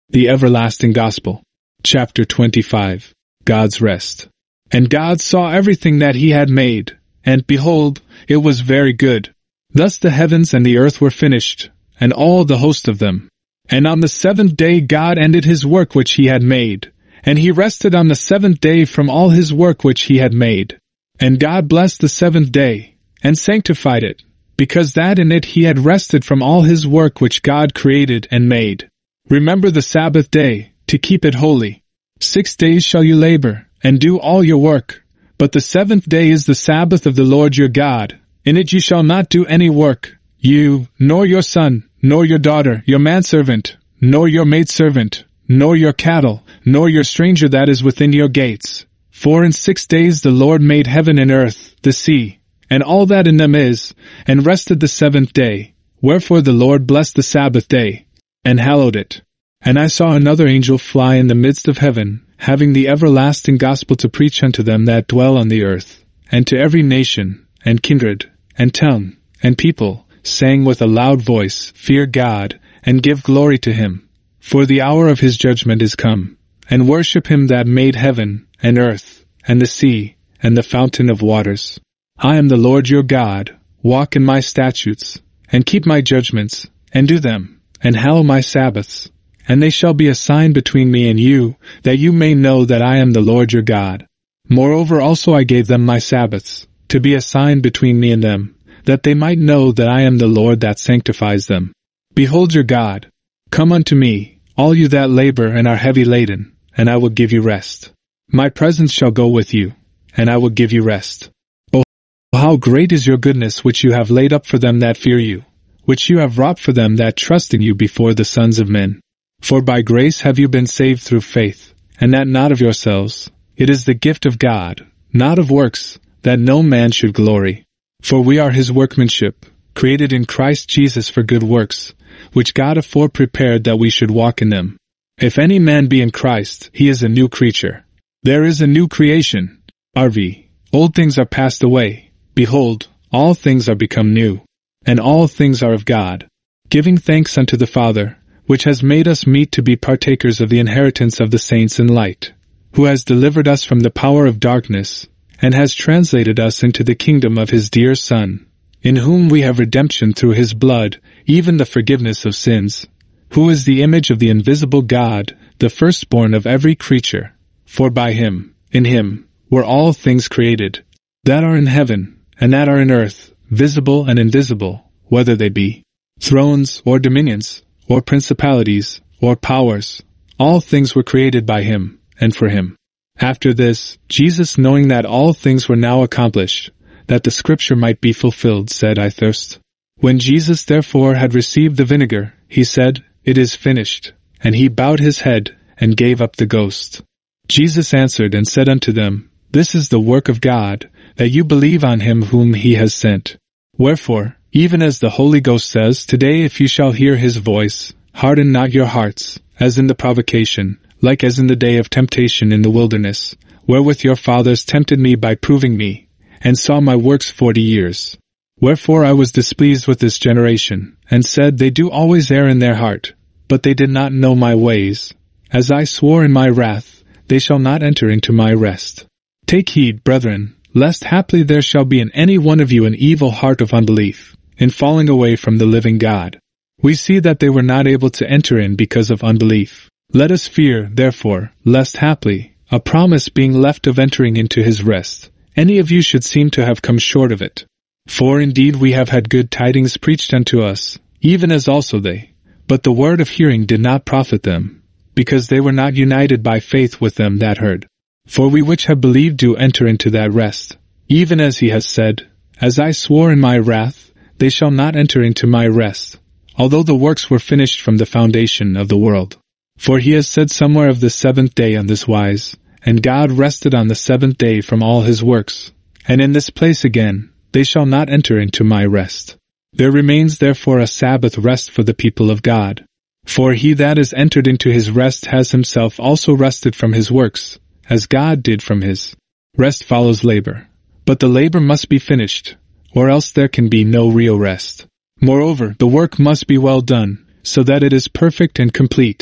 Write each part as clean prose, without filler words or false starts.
The Everlasting Gospel. Chapter 25. God's Rest. And God saw everything that he had made, and behold, it was very good. Thus the heavens and the earth were finished, and all the host of them. And on the seventh day God ended his work which he had made, and he rested on the seventh day from all his work which he had made. And God blessed the seventh day, and sanctified it, because that in it he had rested from all his work which God created and made. Remember the Sabbath day, to keep it holy. 6 days shall you labor, and do all your work. But the seventh day is the Sabbath of the Lord your God. In it you shall not do any work, you, nor your son, nor your daughter, your manservant, nor your maidservant, nor your cattle, nor your stranger that is within your gates. For in 6 days the Lord made heaven and earth, the sea, and all that in them is, and rested the seventh day. Wherefore the Lord blessed the Sabbath day, and hallowed it. And I saw another angel fly in the midst of heaven, having the everlasting gospel to preach unto them that dwell on the earth, and to every nation, and kindred, and tongue, and people, saying with a loud voice, Fear God, and give glory to him. For the hour of his judgment is come, and worship him that made heaven, and earth, and the sea, and the fountain of waters. I am the Lord your God. Walk in my statutes, and keep my judgments, and do them, and hallow my Sabbaths. And they shall be a sign between me and you, that you may know that I am the Lord your God. Moreover also I gave them my Sabbaths, to be a sign between me and them, that they might know that I am the Lord that sanctifies them. Behold your God. Come unto me, all you that labor and are heavy laden, and I will give you rest. My presence shall go with you, and I will give you rest. O how great is your goodness which you have laid up for them that fear you, which you have wrought for them that trust in you before the sons of men. For by grace have you been saved through faith, and that not of yourselves. It is the gift of God, not of works, that no man should glory. For we are his workmanship, created in Christ Jesus for good works, which God afore prepared that we should walk in them. If any man be in Christ, he is a new creature. There is a new creation. RV. Old things are passed away. Behold, all things are become new. And all things are of God, giving thanks unto the Father, which has made us meet to be partakers of the inheritance of the saints in light, who has delivered us from the power of darkness, and has translated us into the kingdom of his dear Son, in whom we have redemption through his blood, even the forgiveness of sins, who is the image of the invisible God, the firstborn of every creature. For by him, in him, were all things created, that are in heaven, and that are in earth, visible and invisible, whether they be thrones or dominions, or principalities, or powers. All things were created by him, and for him. After this, Jesus, knowing that all things were now accomplished, that the scripture might be fulfilled, said, I thirst. When Jesus therefore had received the vinegar, he said, It is finished. And he bowed his head, and gave up the ghost. Jesus answered and said unto them, This is the work of God, that you believe on him whom he has sent. Wherefore, even as the Holy Ghost says, Today if you shall hear his voice, harden not your hearts, as in the provocation, like as in the day of temptation in the wilderness, wherewith your fathers tempted me by proving me, and saw my works 40 years. Wherefore I was displeased with this generation, and said, They do always err in their heart, but they did not know my ways. As I swore in my wrath, they shall not enter into my rest. Take heed, brethren, lest haply there shall be in any one of you an evil heart of unbelief, in falling away from the living God. We see that they were not able to enter in because of unbelief. Let us fear, therefore, lest haply, a promise being left of entering into his rest, any of you should seem to have come short of it. For indeed we have had good tidings preached unto us, even as also they. But the word of hearing did not profit them, because they were not united by faith with them that heard. For we which have believed do enter into that rest, even as he has said, As I swore in my wrath, they shall not enter into my rest, although the works were finished from the foundation of the world. For he has said somewhere of the seventh day on this wise, And God rested on the seventh day from all his works. And in this place again, They shall not enter into my rest. There remains therefore a Sabbath rest for the people of God. For he that is entered into his rest has himself also rested from his works, as God did from his. Rest follows labor. But the labor must be finished, or else there can be no real rest. Moreover, the work must be well done, so that it is perfect and complete,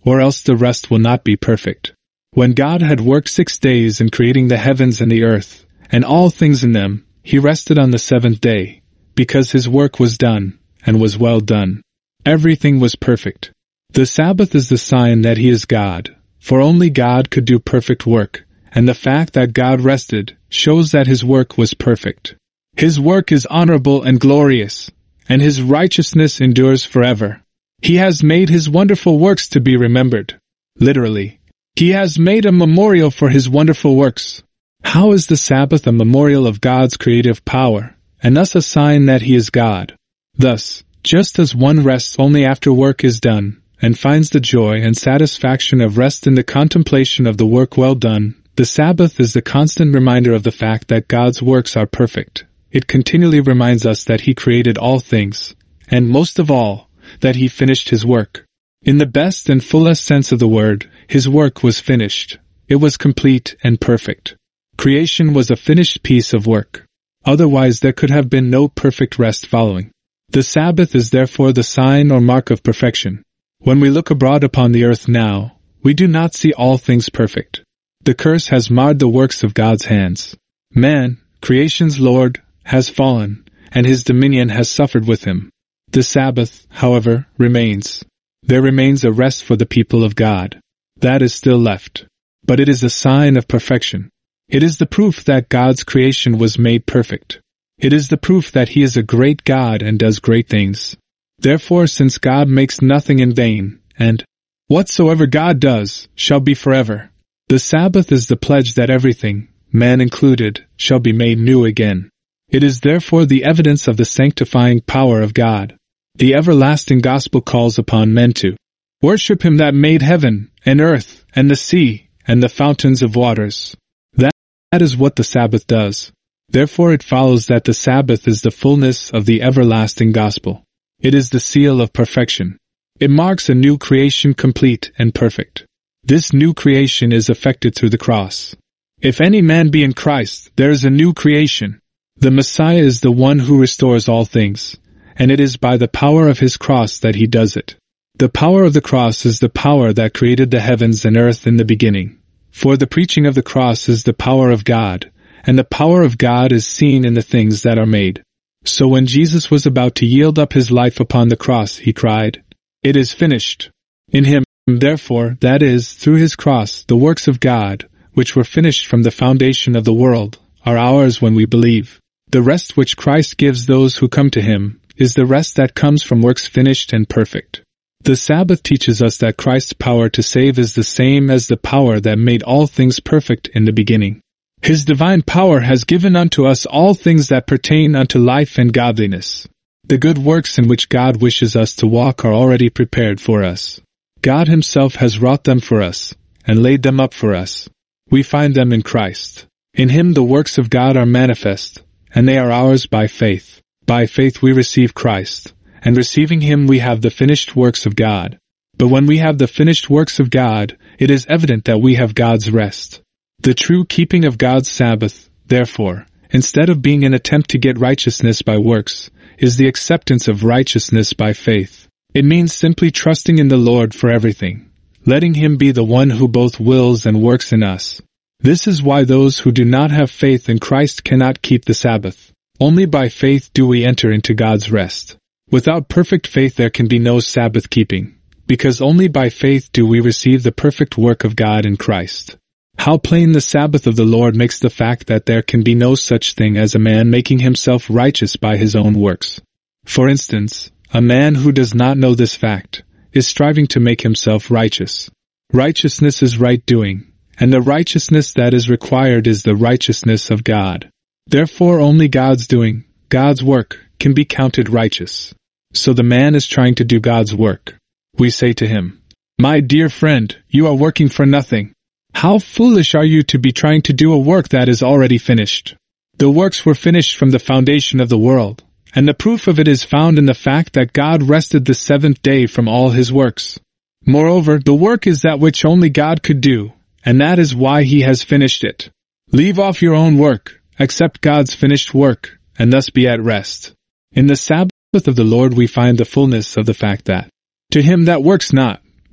or else the rest will not be perfect. When God had worked 6 days in creating the heavens and the earth, and all things in them, he rested on the seventh day, because his work was done, and was well done. Everything was perfect. The Sabbath is the sign that he is God, for only God could do perfect work, and the fact that God rested shows that his work was perfect. His work is honorable and glorious, and his righteousness endures forever. He has made his wonderful works to be remembered. Literally, he has made a memorial for his wonderful works. How is the Sabbath a memorial of God's creative power, and thus a sign that he is God? Thus, just as one rests only after work is done, and finds the joy and satisfaction of rest in the contemplation of the work well done, the Sabbath is the constant reminder of the fact that God's works are perfect. It continually reminds us that he created all things, and most of all, that he finished his work. In the best and fullest sense of the word, his work was finished. It was complete and perfect. Creation was a finished piece of work. Otherwise there could have been no perfect rest following. The Sabbath is therefore the sign or mark of perfection. When we look abroad upon the earth now, we do not see all things perfect. The curse has marred the works of God's hands. Man, creation's Lord, has fallen, and his dominion has suffered with him. The Sabbath, however, remains. There remains a rest for the people of God. That is still left. But it is a sign of perfection. It is the proof that God's creation was made perfect. It is the proof that he is a great God and does great things. Therefore, since God makes nothing in vain, and whatsoever God does shall be forever, the Sabbath is the pledge that everything, man included, shall be made new again. It is therefore the evidence of the sanctifying power of God. The everlasting gospel calls upon men to worship him that made heaven, and earth, and the sea, and the fountains of waters. That is what the Sabbath does. Therefore it follows that the Sabbath is the fullness of the everlasting gospel. It is the seal of perfection. It marks a new creation complete and perfect. This new creation is effected through the cross. If any man be in Christ, there is a new creation. The Messiah is the one who restores all things, and it is by the power of his cross that he does it. The power of the cross is the power that created the heavens and earth in the beginning. For the preaching of the cross is the power of God, and the power of God is seen in the things that are made. So when Jesus was about to yield up his life upon the cross, he cried, "It is finished." In him, therefore, that is, through his cross, the works of God, which were finished from the foundation of the world, are ours when we believe. The rest which Christ gives those who come to him is the rest that comes from works finished and perfect. The Sabbath teaches us that Christ's power to save is the same as the power that made all things perfect in the beginning. His divine power has given unto us all things that pertain unto life and godliness. The good works in which God wishes us to walk are already prepared for us. God himself has wrought them for us, and laid them up for us. We find them in Christ. In him the works of God are manifest, and they are ours by faith. By faith we receive Christ, and receiving him we have the finished works of God. But when we have the finished works of God, it is evident that we have God's rest. The true keeping of God's Sabbath, therefore, instead of being an attempt to get righteousness by works, is the acceptance of righteousness by faith. It means simply trusting in the Lord for everything, letting him be the one who both wills and works in us. This is why those who do not have faith in Christ cannot keep the Sabbath. Only by faith do we enter into God's rest. Without perfect faith there can be no Sabbath keeping, because only by faith do we receive the perfect work of God in Christ. How plain the Sabbath of the Lord makes the fact that there can be no such thing as a man making himself righteous by his own works. For instance, a man who does not know this fact is striving to make himself righteous. Righteousness is right doing, and the righteousness that is required is the righteousness of God. Therefore only God's doing, God's work, can be counted righteous. So the man is trying to do God's work. We say to him, "My dear friend, you are working for nothing. How foolish are you to be trying to do a work that is already finished? The works were finished from the foundation of the world, and the proof of it is found in the fact that God rested the seventh day from all his works. Moreover, the work is that which only God could do, and that is why he has finished it. Leave off your own work, accept God's finished work, and thus be at rest." In the Sabbath of the Lord we find the fullness of the fact that, "To him that works not,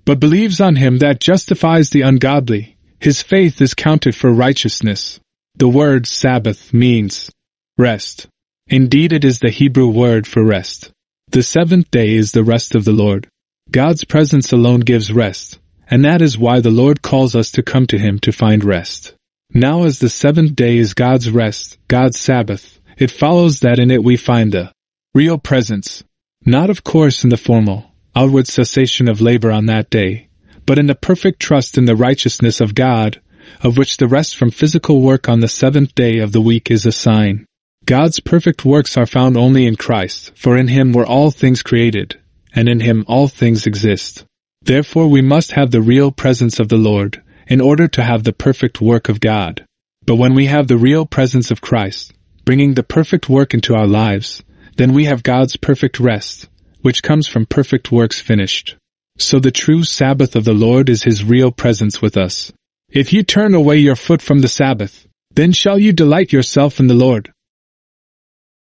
but believes on him that justifies the ungodly, his faith is counted for righteousness. The word Sabbath means rest. Indeed, it is the Hebrew word for rest. The seventh day is the rest of the Lord. God's presence alone gives rest, and that is why the Lord calls us to come to Him to find rest. Now as the seventh day is God's rest, God's Sabbath, it follows that in it we find the real presence. Not of course in the formal, outward cessation of labor on that day, but in the perfect trust in the righteousness of God, of which the rest from physical work on the seventh day of the week is a sign. God's perfect works are found only in Christ, for in Him were all things created, and in Him all things exist. Therefore we must have the real presence of the Lord, in order to have the perfect work of God. But when we have the real presence of Christ, bringing the perfect work into our lives, then we have God's perfect rest, which comes from perfect works finished. So the true Sabbath of the Lord is His real presence with us. If you turn away your foot from the Sabbath, then shall you delight yourself in the Lord.